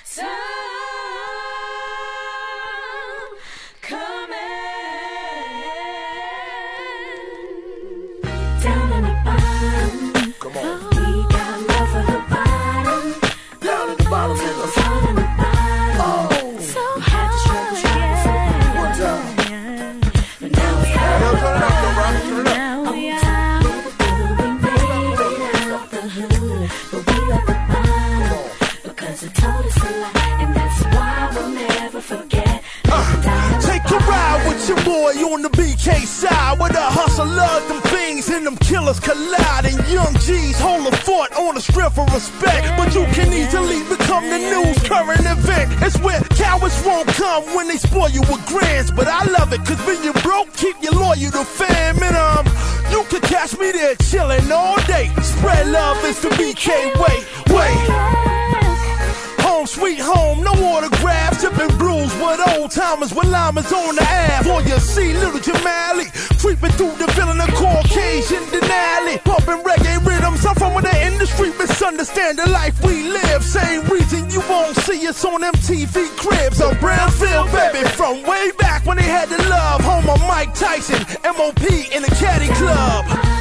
Some coming down on the bottom. Come on. We got love for the bottom. Down at the bottom, Till nigga. we're down on the bottom. Oh. So had to struggle, yeah. One time. But now we are. Yo, turn it up, though, Rob. Turn it up. Now we are. We made it out the hood, but we at the bottom because it told us a lot, and that's why we'll never forget. Take a ride with your boy on the BK side, where the hustle love them things and them killers collide, and young G's hold a fort on the strength of respect. But you can easily become the news current event. It's where cowards won't come when they spoil you with grants. But I love it, cause when you're broke, keep you loyal to fam. And you can catch me there chillin' all day. Spread love, it's the BK way. Home sweet home, no autographs, tipping blues with old timers with llamas on the Ave. Or you see little Jamali creeping through the villain of Caucasian Denali, pumping reggae rhythms. I'm from the industry, misunderstand the life we live. Same reason you won't see us on MTV Cribs or Brownfield, baby, from way back when they had the love. Home of Mike Tyson, MOP in the Caddy Club.